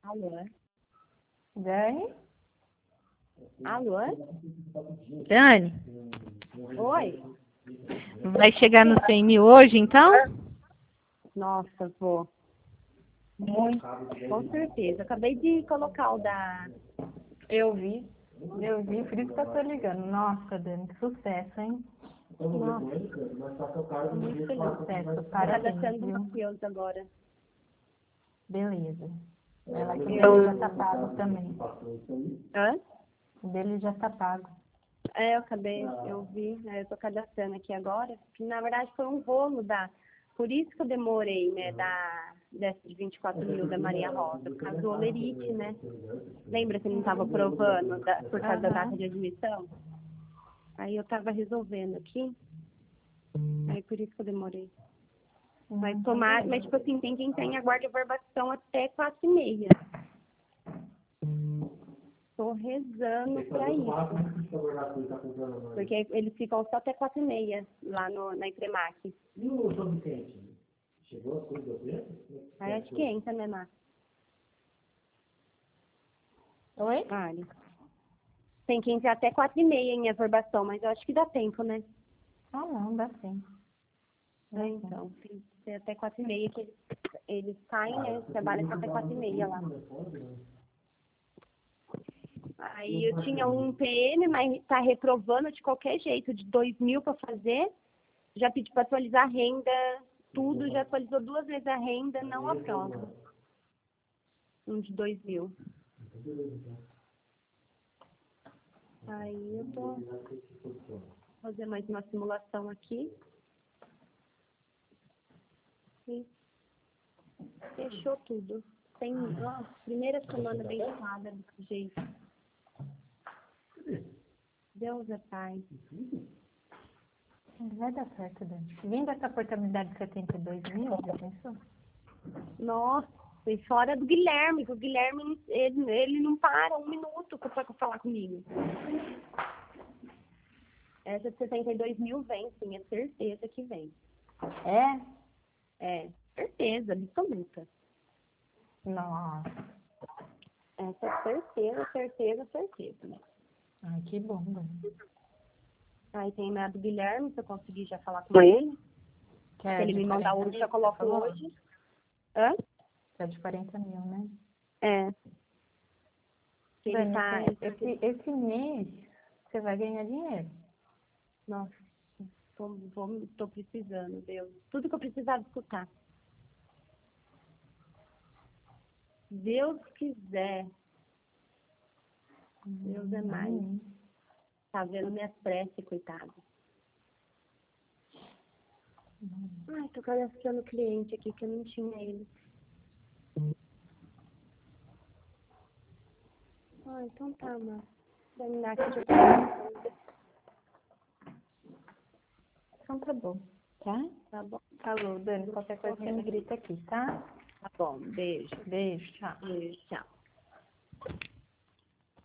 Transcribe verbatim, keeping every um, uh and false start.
Alô? Dani? Alô? Dani? Oi? Vai chegar no cem mil hoje, então? Nossa, vou. Muito, com certeza. Acabei de colocar o da... Eu vi. Eu vi, por isso que eu tô ligando. Nossa, Dani, que sucesso, hein? Nossa, Muito feliz. Sucesso, tá parabéns, gastando viu? maravilhoso agora. Beleza. Ela que Eu- dele já tá pago também. Hã? O dele já tá pago. É, eu acabei, eu vi, né, eu tô cadastrando aqui agora, que na verdade foi um rolo da... Por isso que eu demorei, né, da, dessa de vinte e quatro mil da Maria Rosa, por causa do olerite, né? Lembra que não tava aprovando da, por causa da Aham. data de admissão? Aí eu tava resolvendo aqui, aí por isso que eu demorei. Mas Hum, tomar, mas tipo assim, tem quem tem a guarda de verbação até quatro e meia. Tô rezando pra isso. Porque eles ficam só até quatro e meia lá no, na Ipremac. E o São Vicente? Chegou a coisa dele? Aí acho que entra, né, Má? Oi? Vale. Tem que entrar até quatro e meia em averbação, mas eu acho que dá tempo, né? Ah, não, dá sim. É, então, tem que ser até quatro e meia que eles, eles saem, né? Trabalham só até quatro e meia lá. Aí eu tinha um P M, mas tá reprovando de qualquer jeito, de dois mil para fazer. Já pedi para atualizar a renda, tudo, já atualizou duas vezes a renda, não aprova. Um de dois mil. Aí eu tô fazer mais uma simulação aqui. E fechou tudo. Tem, nossa, primeira semana abençoada desse jeito. Deus é Pai. Vai dar certo, Dani. Vindo essa oportunidade de setenta e dois mil, já pensou? Nossa, e fora do Guilherme, que o Guilherme, ele, ele não para um minuto para falar comigo. Essa de setenta e dois mil vem, sim, é certeza que vem. É? É, certeza, absoluta. Nossa. Essa é certeza, certeza, certeza. Né? Ai, que bom, Dani. Aí tem a do Guilherme, se eu conseguir já falar com ele. Que Se é ele de me mandar quarenta hoje, mil, já você coloco falou? hoje. Hã? Que é de quarenta mil, né? É. Que ele Dani, tá... esse, esse, esse mês você vai ganhar dinheiro. Nossa, tô, vou, tô precisando, Deus. Tudo que eu precisava escutar. Deus quiser. Deus é mais. Amém. Tá vendo minhas preces, coitado. Ai, tô cadastrando o cliente aqui que eu não tinha ele. Ah, então tá, mano. Terminar aqui de eu... Então tá bom, tá? Tá bom? Falou, Dani. Qualquer coisa você me grita aqui, tá? Tá bom. Beijo. Beijo, tchau. Beijo, tchau.